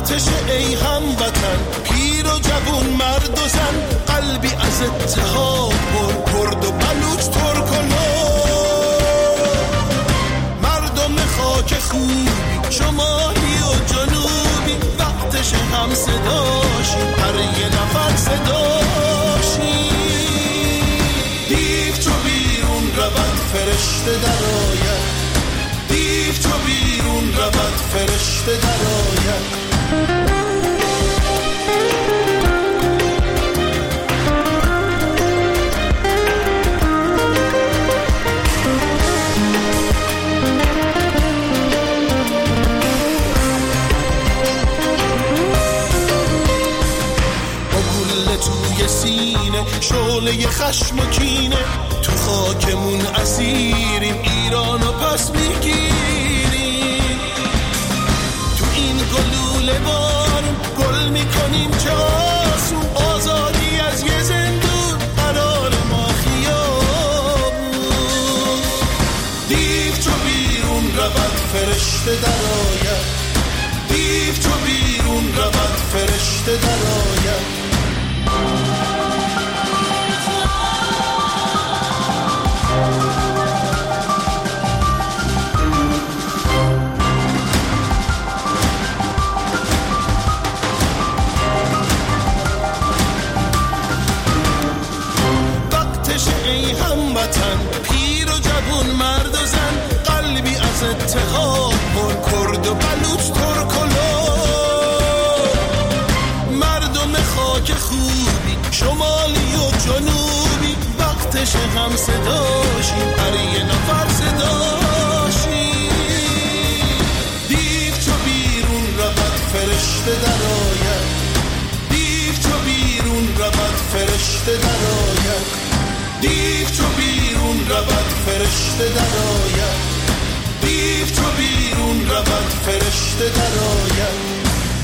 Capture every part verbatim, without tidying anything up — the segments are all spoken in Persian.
وقتش ای هموطن، پیر و جوون مرد و زن، قلبی از اتحاد پر، کرد و بلوچ ترک و مردم خاک خوبی، شمالی و جنوبی، وقتش هم صداشی، هر یه نفر صداشی. دیو چو بیرون رود فرشته درآید، دیو چو بیرون رود فرشته درآید. توی سینه شعله خشم و کینه، تو خاکمون اسیریم، ایرانو پس میگیریم. تو این گلوله بارون گل میکنیم چه آسون، آزادی از یه زندون قرار ما خیابون. دیو چو بیرون رود فرشته درآید، دیو چو بیرون رود فرشته درآید. وقتش ای هموطن، پیر و جوون مرد و زن، قلبی از اتحاد پر، کرد و بلوچ ترک و مردم خاک خوبی، شمالی و جنوبی، وقتش هم صداشی، هر یه نفر صداشی. دیو چو بیرون رود فرشته درآید، دیو چو بیرون رود فرشته درآید، دیو چو بیرون رود فرشته درآید، دیو چو بیرون رود فرشته درآید.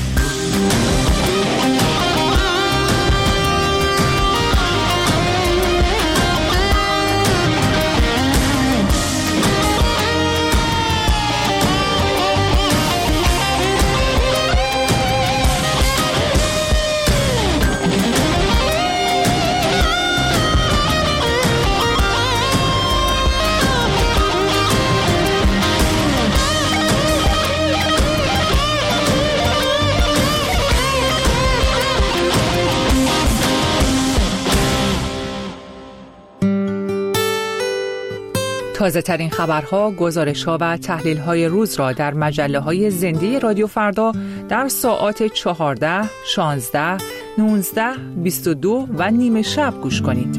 تازه ترین خبرها، گزارش‌ها و تحلیل‌های روز را در مجله‌های زنده رادیو فردا در ساعات چهارده، شانزده، نوزده، بیست و دو و نیمه شب گوش کنید.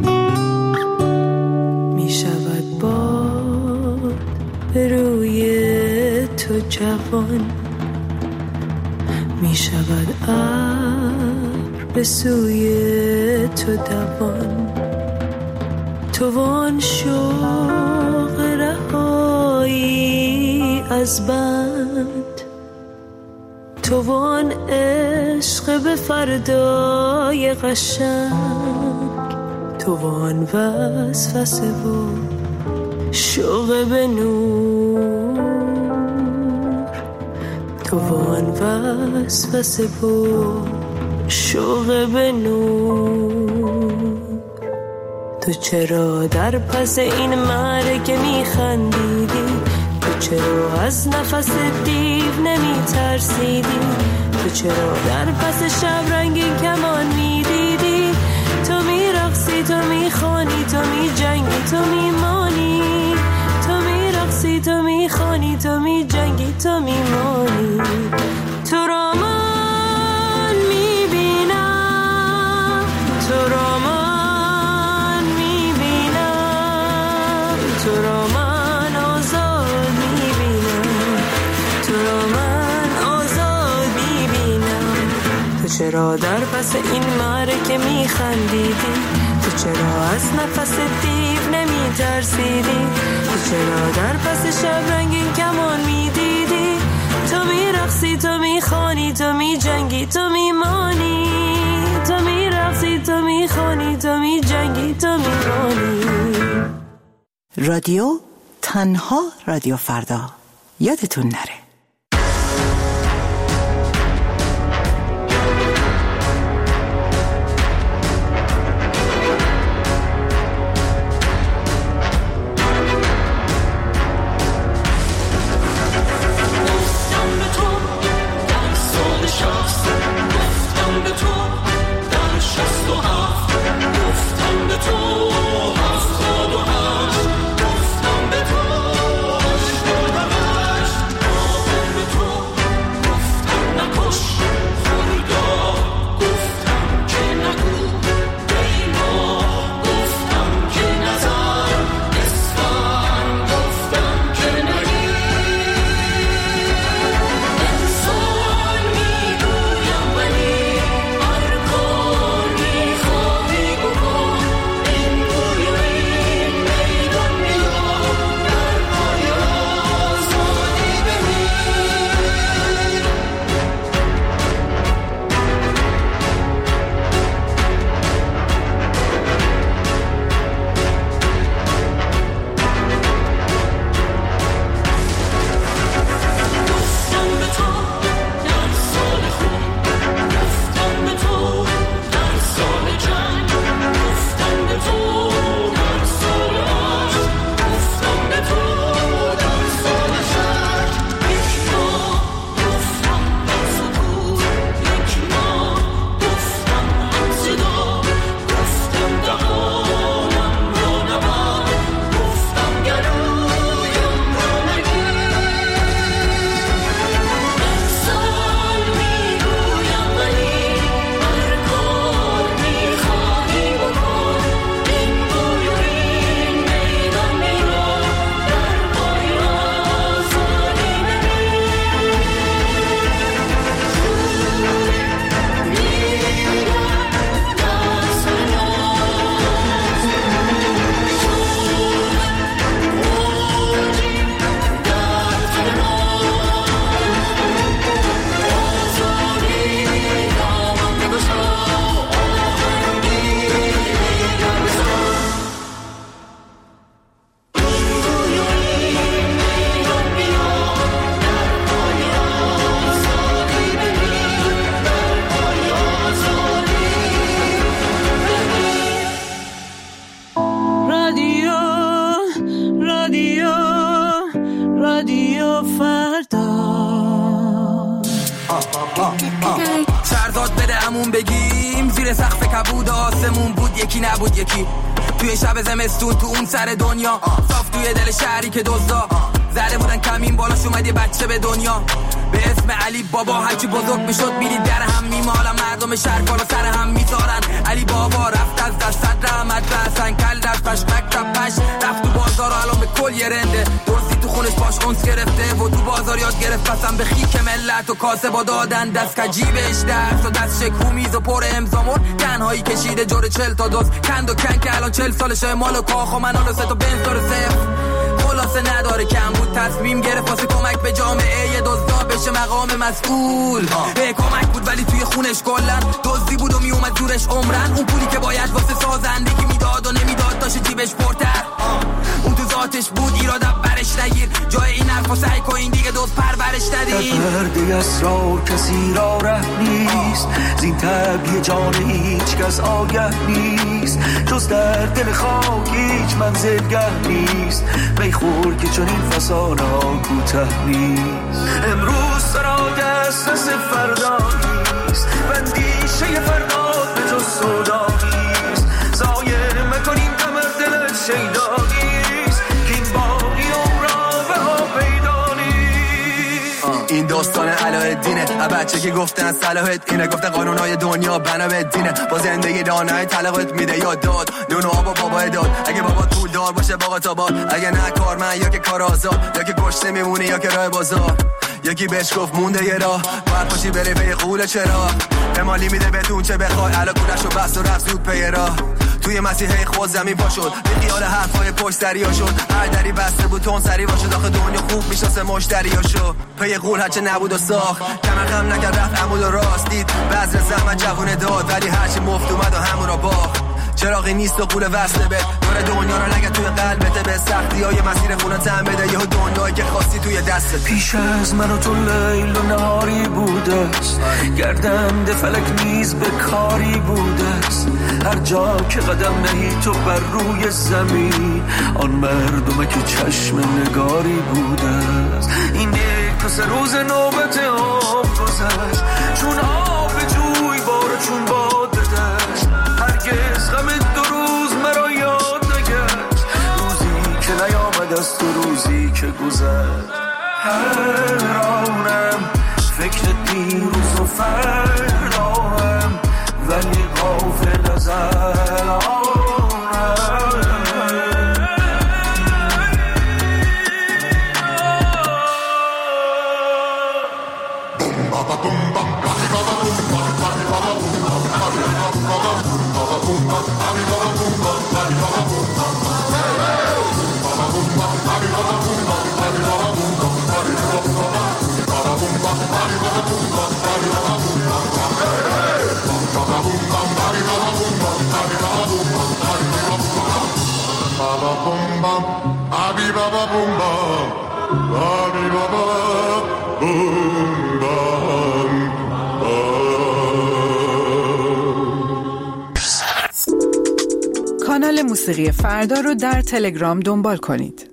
می شود باد به روی تو جوان، می شود ابر به سوی تو دوان، تو وان شوق رهایی از بند، تو وان عشق به فردای قشنگ، تو وان وسوسه و شوق به نور، تو وان وسوسه و شوق به نور. تو چرا در پس این معرکه میخندیدی؟ تو چرا از نفس دیو نمی ترسیدی؟ تو چرا در پس شب رنگین کمان میدیدی؟ تو میرقصی، تو میخوانی، تو میجنگی، تو میمانی، تو میرقصی، تو میخوانی، تو میجنگی، تو میمانی. تو را من میبینم، تو را من میبینم، تو را من آزاد میبینم، تو را من آزاد میبینم. تو چرا در پس این معرکه میخندیدی؟ تو چرا از نفس دیو نمیترسیدی؟ تو چرا در پس شب رنگین کمان میدیدی؟ تو میرقصی، تو میخوانی، تو میجنگی، تو میمانی، تو میرقصی، تو میخوانی، تو میجنگی، تو میمانی. رادیو تنها رادیو فردا، یادتون نره. دلمون بگیم زیر سقف کبود آسمون بود یکی نبود یکی. توی شب زمستون تو اون سر دنیا صاف توی دل شهری که دزدا زده بودن کمین بالاش اومد یه بچه به دنیا به اسم علی بابا. هرچی بزرگ میشد میدید در هم میمالن مردم شهر بالا سر هم میذارن. علی بابا رفت از دست رحمت و حسن کل دست پش مکتب پش رفت تو بازار و الان به کل یه رنده درستی تو خونش پاش اونس گرفته و تو بازار یاد گرفت پسن به خیک ملت و کاسه با دادن دست کجیبش درس و دست شکومیز و پر امزامون تنهایی کشیده جور چل تا دوز کند و کن که الان چل سالشه مال و کاخ و منال و ستا بنز داره صفر خلاصه نداره کم بود تصمیم گرفت واسه کمک به جامعه یه دزدا بشه مقام مسئول. به کمک بود ولی توی خونش کلن دزدی بود و میومد زورش عمرن. اون پولی که باید واسه سازندگی میداد و نمیداد داشت جیبش پرتر. اون تو ذاتش بود ایراد برش نگیر جای این حرفا سعی کن دیگه دوست پرورش ندین. پرده اسرار کسی را ره نیست زین طبیع جان هیچ کس آگه نیست جز در دل خاک هیچ منزلگه نیست. بیخور که چون این فسانه ها کوته نیست. امروز سرا دسترس فردا نیست بندیشه فردا به جز سودا نیست. زایه مکنیم کمر دلت شیدا نیست که این باقی عمرا به ها پیدا نیست. این داستان علایالدینه بچه که گفتن صلاحت اینه گفتن قانونهای دنیا بنا به دینه با زندگی دانای طلاقت میده یا داد نون و آب و بابا داد. اگه بابا پول دار باشه باقا تا باد اگه نه کارمند یا که کار آزاد یا که گشته میمونی یا که راه بازار یکی بهش گفت مونده یه راه باید پاشی بری به قول چرا امالی میده بدون چه بخوای علا کونش رو بست و رفت زود پی راه توی مسیحه خود زمین پا شد به خیال حرفای پشت دریا شد هر دری بسته بود تون سری باشه داخل دنیا خوب میشناسه مشتریا شو پی قول هرچه نبود و ساخت کمر خم نکرد رفت عمود و راست دید بذر زحمت جوونه داد ولی هرچی مفت اومد و همون را باخت. چراغی نیست و قول وصله بد داره دنیا رو نگه توی قلبته به سختی های مسیر خونه تن بده یه دنیایی که خواستی توی دستت. پیش از من و تو لیل و نهاری بوده است گردنده فلک نیز به کاری بوده است. هر جا که قدم نهی تو بر روی زمین آن مردم که چشم نگاری بوده است. این یک پس روز نوبت آب گذشت چون آب جوی بار چون باد دشت. هرگز غم دو روز مرا یاد نگشت روزی که نیامد از تو روزی که گذشت. حیرانم فکر دیروز و فرداهم ولی غافل از الانم. کانال موسیقی فردا رو در تلگرام دنبال کنید.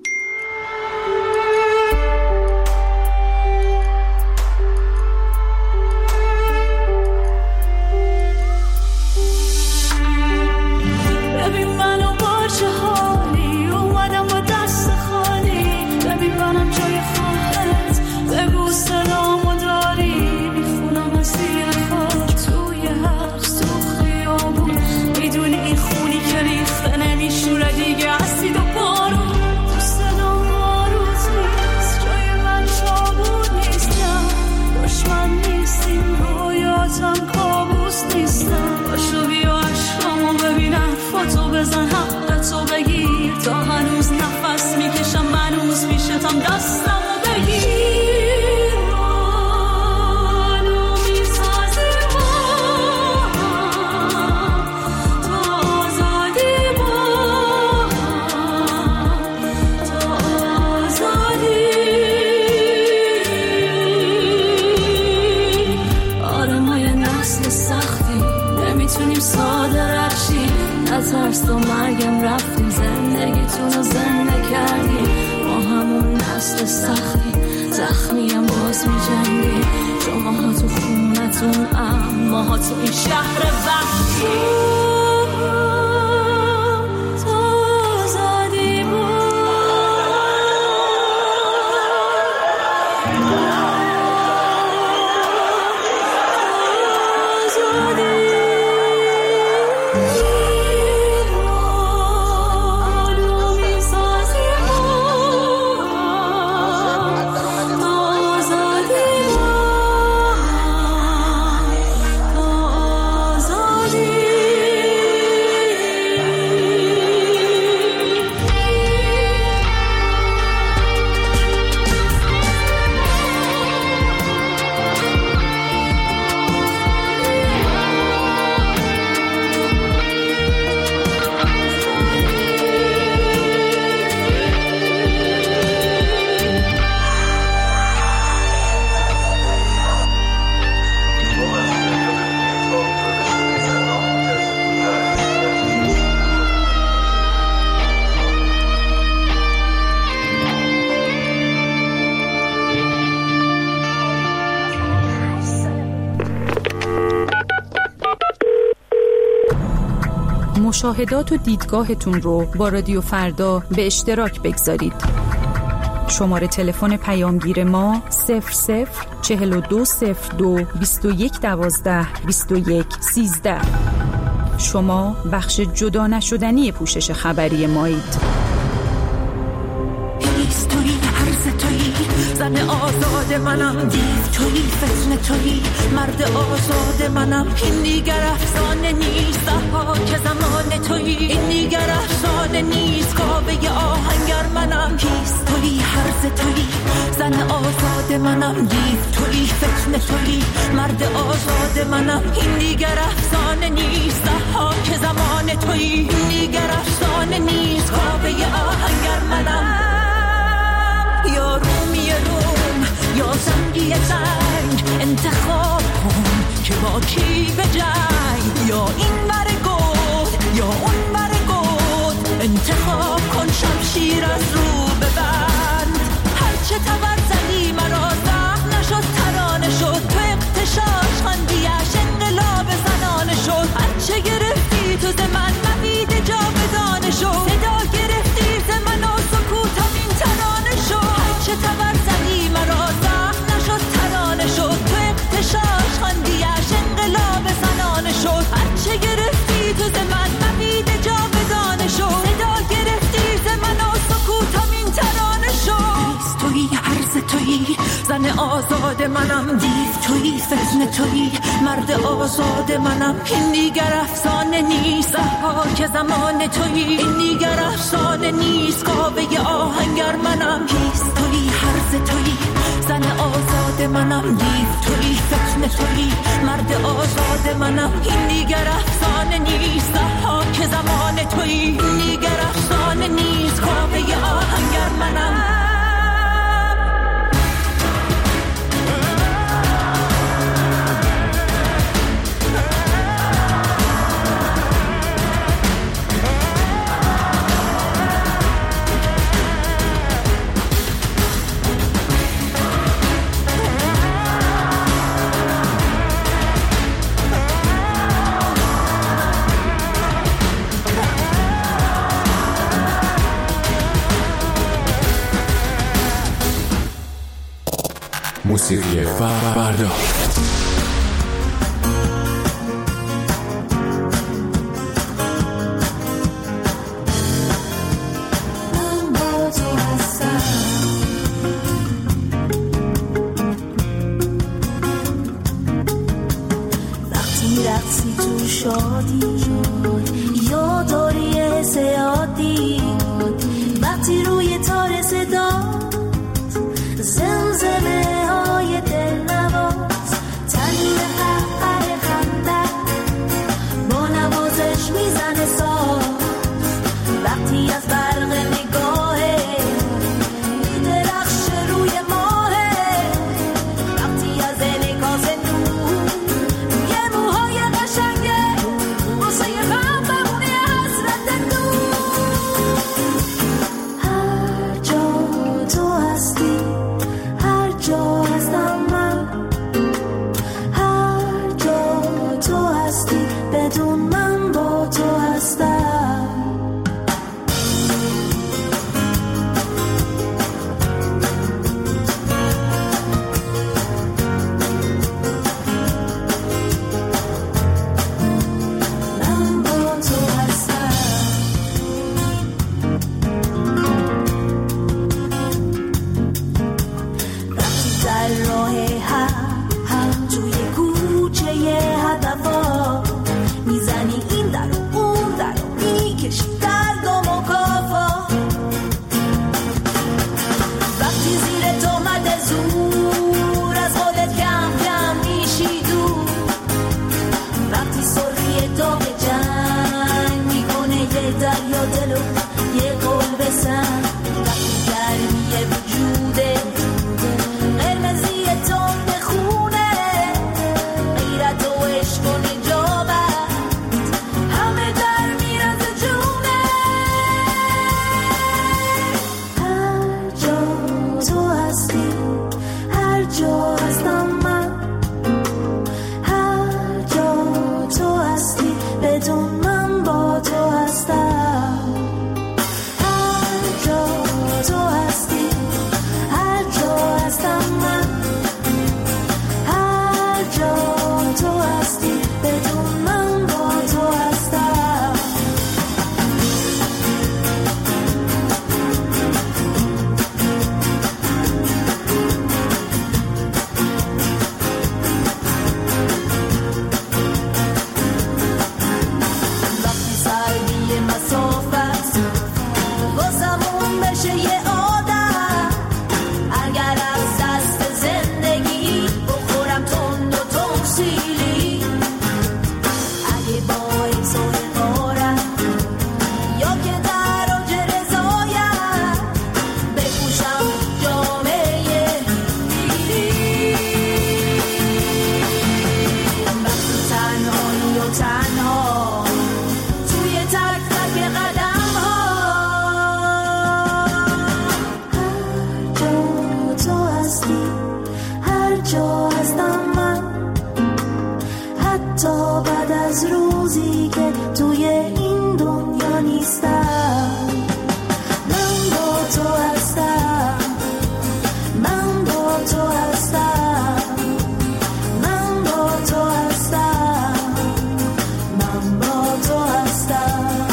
ترس و مرگم رفتیم زندگیتون رو زنده کردیم ما همون نسل سختی زخمیم باز می جنگی شما ها تو خونتون اما ماها تو این شهر وحشی. مشاهدات و دیدگاهتون رو با رادیو فردا به اشتراک بگذارید. شماره تلفن پیامگیر ما صفر صفر چهل و دو صفر دو بیست و یک دوازده بیست و یک سیزده. شما بخش جدا نشدنی پوشش خبری مایید. زن آزاد منم، دیو تویی، فتنه تویی، مرد آزاد منم. این دیگر افسانه نیست، ها که زمان تویی. این دیگر افسانه نیست، کاوه آهنگر منم. کیست تویی، هرز تویی، زن آزاد منم. دیو تویی، فتنه تویی، مرد آزاد منم. این دیگر افسانه نیست، ها که زمان تویی. این دیگر افسانه نیست، کاوه آهنگر منم. یا رومی روم یا زنگی زنگ، انتخاب کن که با کی به جنگ. یا این بر گود یا اون بر گود، انتخاب کن شمشیر از رو ببند. هرچه تبر زدی مرا زهر نشد، ترانه شد. تو اقتشاش خندیش انقلاب زنانه شد. هرچه گرفتی تو ز من نوید جاودانه شد. صدا گرفتی ز من و سکوتم این ترانه شد. چه تبر زدی مرا زخم نشد، ترانه شد. تو اقتشاش خندیش انقلاب زنانه شد. هرچه گرفتی تو ز من نوید جاودانه شد. صدا گرفتی ز من و سکوتم این ترانه شد. تویی، هرز تویی، زن آزاد منم. دیو تویی، فتنه تویی، مرد آزاد منم. این دیگر افسانه نیست، ها که زمان تویی. این دیگر افسانه نیست، کاوه آهنگر منم. کیست تویی، هرز تویی، زن آزاد منم. دیو تویی، فتنه تویی، مرد آزاد منم. این دیگر افسانه نیست، ها که زمان تویی. این دیگر افسانه نیست، کاوه آهنگر منم. موسیقی فردا. وقتی رقصی تو شادی یا داری زیادی، وقتی روی تار صدا زمزمه های دل نواز، تنین قهقه خنده با نوازش میزنه ساز. وقتی از برق نگاهه درخش روی ماهه، وقتی از انعکاس نور روی موهای قشنگه واسه غم بمونه حسرت دور. هر جا تا بعد از روزی که توی این دنیا نیستم. من با تو هستم، من با تو هستم، من با تو هستم، من با تو هستم.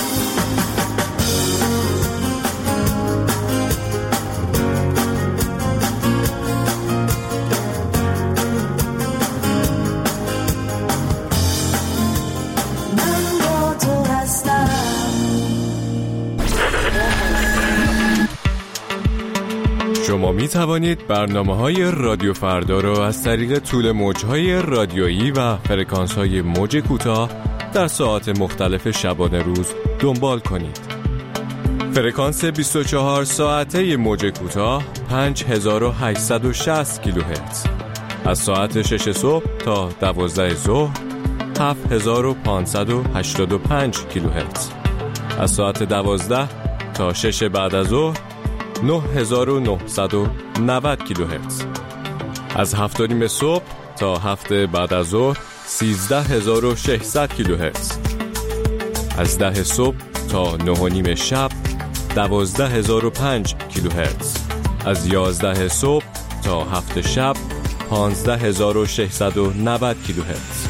شما می توانید برنامه‌های رادیو فردا را از طریق طول موج‌های رادیویی و فرکانس‌های موج کوتاه در ساعات مختلف شبانه روز دنبال کنید. فرکانس بیست و چهار ساعته موج کوتاه پنج هزار و هشتصد و شصت کیلوهرتز، از ساعت شش صبح تا دوازده ظهر هفت هزار و پانصد و هشتاد و پنج کیلوهرتز، از ساعت دوازده تا شش بعد از ظهر نه هزار و نهصد و نود کیلوهرتز، از هفت و نیم صبح تا هفت بعد از ظهر سیزده هزار و ششصد کیلوهرتز، از ده صبح تا نه و نیم شب دوازده هزار و پنج کیلوهرتز، از یازده صبح تا هفت شب پانزده هزار و ششصد و نود کیلوهرتز.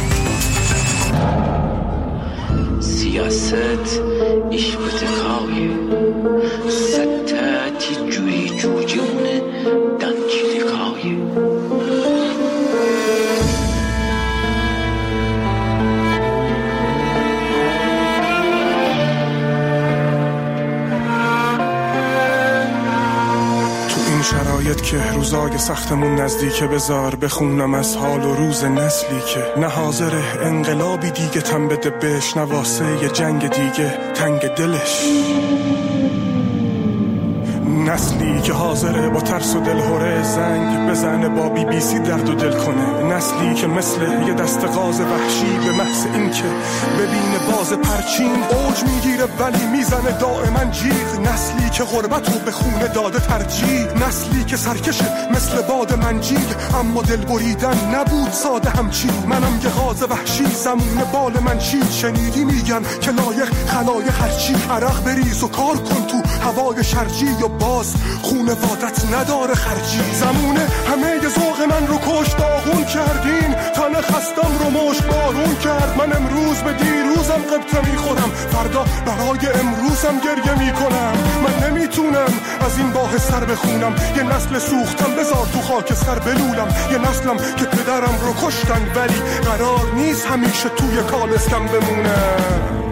سیاست iş بتکای ستاتی جوی جوجونه دانچی دکای. شرایط که روزای سختمون نزدیکه، بذار بخونم از حال و روز نسلی که نه حاضره انقلابی دیگه تن بده بهش، نه واسه یه جنگ دیگه تنگ دلش. نسلی که حاضره با ترس و دلهوره زنگ بزنه، با بی بی سی درد و دل کنه. نسلی که مثل یه دست غاز وحشی به محض این که ببینه باز پرچین اوج میگیره ولی میزنه دائما جیغ. نسلی که غربت رو به خونه داده ترجیح، نسلی که سرکشه مثل باد منجیل، اما دل بریدن نبود ساده همچین. منم یه غاز وحشی زمون بال من چید، شنیدی میگن که لایق خلایق هرچی. عرق بریز و کار کن تو هوای شرجی، و باز خونه وادت نداره خرجی. زمونه همه ی ذوق من رو کش داغون کردین، تن خستم رو مشت بارون کرد. من امروز به دیروزم قبطه میخورم، فردا برای امروزم گریه میکنم. من نمیتونم از این باه سر بخونم، یه نسل سوختم بذار تو خاک سر بلولم. یه نسلم که پدرم رو کشتن ولی قرار نیست همیشه توی کالسکم بمونم.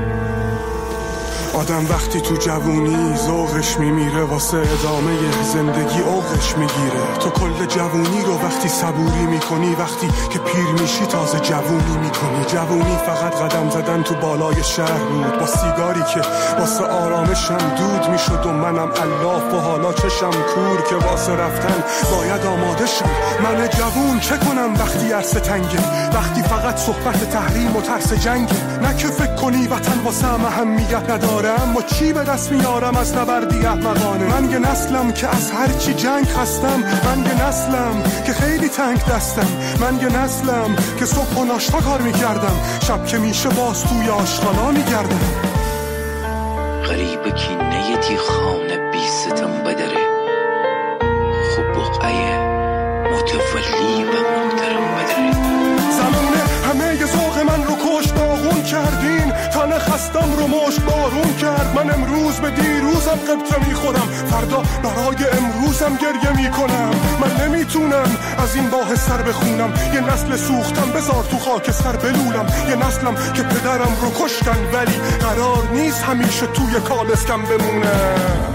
آدم وقتی تو جوونی ذوقش میمیره، واسه ادامه زندگی اوقش میگیره. تو کل جوونی رو وقتی صبوری میکنی، وقتی که پیر میشی تازه جوونی میکنی. جوونی فقط قدم زدن تو بالای شهر بود، با سیگاری که واسه آرامشم دود میشد و منم الاف و حالا چشم کور که واسه رفتن باید آماده شم. من جوون چه کنم وقتی عرصه تنگه، وقتی فقط صحبت تحریم و ترس جنگه. نه که فکر کنی وطن واسه اهمیت نداره، اما چی به دست میارم از نبردی احمقانه. من یه نسلم که از هر چی جنگ خستم، من یه نسلم که خیلی تنگ دستم، من یه نسلم که صبح و ناشتا کار میکردم، شب که میشه باز توی آشغالا میگردم. غریب کی نیتی خانه بی ستم بدره، خوب بقعه متولی و محترم بدره. زمونه همه ی ذوق من رو کش داغون کردین، تن خستم رو مشت بارون کرد. من امروز به دیروزم قبطه میخورم، فردا برای امروزم گریه میکنم. من نمیتونم از این باه سر بخونم، یه نسل سوختم بذار تو خاک سر بلولم. یه نسلم که پدرم رو کشتن ولی قرار نیست همیشه توی کالسکم بمونم.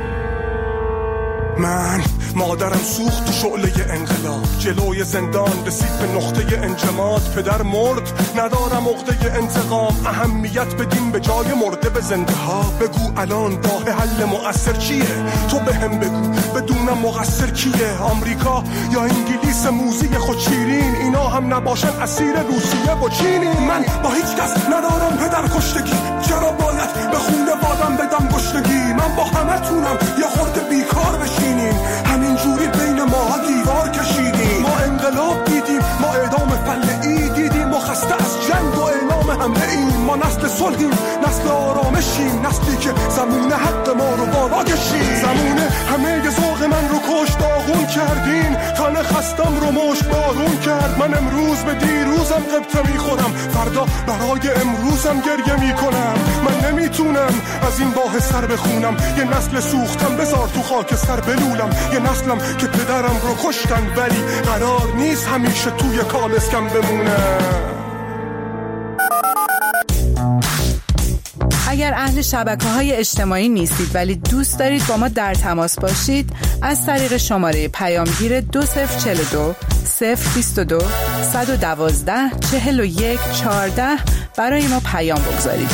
من مادرم سوخت تو شعله انقلاب، جلوی زندان رسید به نقطه انجماد. پدر مرد ندارم عقده انتقام، اهمیت بدیم به جای مرده به زنده ها. بگو الان راه حل مؤثر چیه، تو به هم بگو بدونم مقصر کیه. آمریکا یا انگلیس موزی خود شیرین، اینا هم نباشن اسیر روسیه و چینی. من با هیچ کس ندارم پدر کشتگی، چرا باید به خونه وادم بدم گشتگی. من با همه تونم یه خورده بیکار بشینیم، همینجوری بین ما دیوار کشیدیم. ما انقلاب دیدیم، ما اعدام فلعی دیدیم، ما خسته صلحیم، نسل آرامشیم، نسلی که زمون حق ما رو بالا کشیم. زمون همه ذوق من رو کش داغون کردین، تن خستم رو مشت بارون کرد. من امروز به دیروزم قبطه میخورم، فردا برای امروزم گریه میکنم. من نمیتونم از این باه سر بخونم، یه نسل سوختم بذار تو خاک سر بلولم. یه نسلم که پدرم رو کشتن ولی قرار نیست همیشه توی کالسکم بمونم. اگر اهل شبکه‌های اجتماعی نیستید ولی دوست دارید با ما در تماس باشید، از طریق شماره پیامگیر دو صفر چهل و دو صفر بیست و دو صد و دوازده چهل و یک چهارده برای ما پیام بگذارید.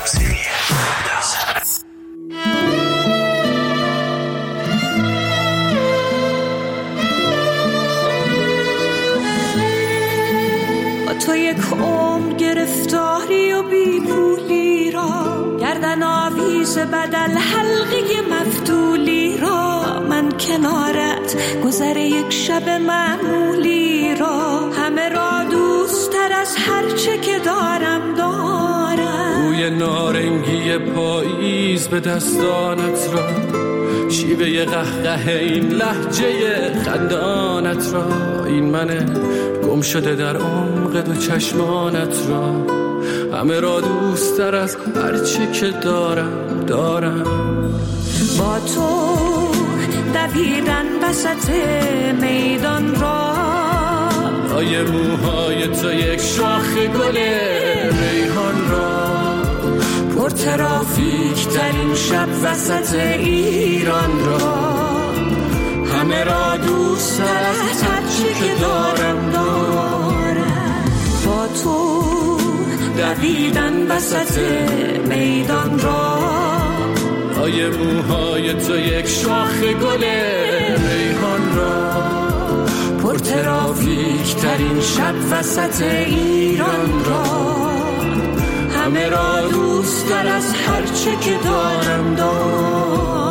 با تو یک عمر گرفتاری و بی پولی را، گردن آویز بدل حلقه مفتولی را، من کنارت گذر یک شب معمولی را، همه را دوست تر از هر چه که دارم دارم. روی نارنگی پاییز به دستانت را، شیوه قهقه این لهجه خندانت را، این منه گم شده در عمق دو چشمانت را، همه را دوست تر از هر چی که دارم دارم. با تو دویدن وسط میدان را، لای موهای تو یک شاخ گل ریحان را، پر ترافیک ترین شب وسط ایران را، همه را دوست تر از هر چی که دارم دارم. با تو دویدن وسط میدان را، لای موهای تو یک شاخ گل ریحان را، پر ترافیک ترین شب وسط ایران را، همه را دوست تر از هر چه که دارم دارم.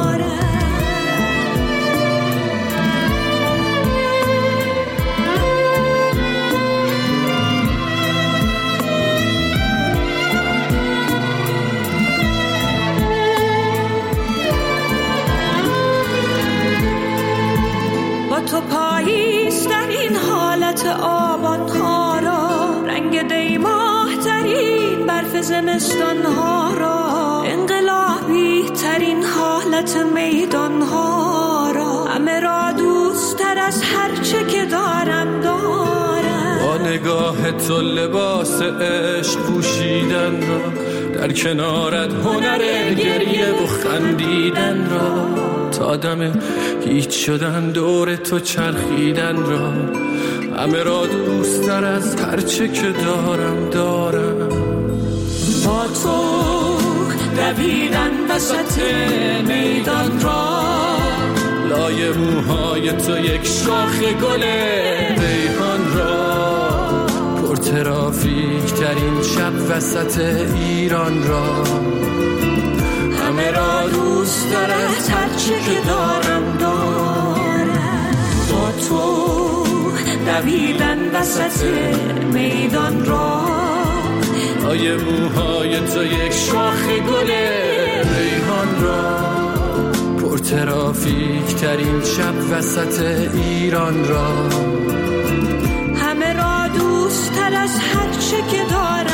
تو پاییز در این حالت آبان ها را، رنگ دیماه ترین برف زمستان ها را، انقلابی ترین حالت میدان ها را، همه را دوست تر از هر چه که دارم دارم. با نگاه تو لباس عشق پوشیدن را، در کنارت هنر گریه و خندیدن را، تا دم هیچ شدن دور تو چرخیدن را، همه را دوست تر از هر چه که دارم دارم. با تو دویدن وسط میدان را، لای موهای تو یک شاخ گل ریحان را، پر ترافیک ترین شب وسط ایران را، همه را دوست تر از هر چی که دارم دارم. با تو دویدن وسط میدان را، لای موهای تو یک شاخ گل ریحان را، پر ترافیک ترین شب وسط ایران را، همه را دوست تر از هر چی که دارم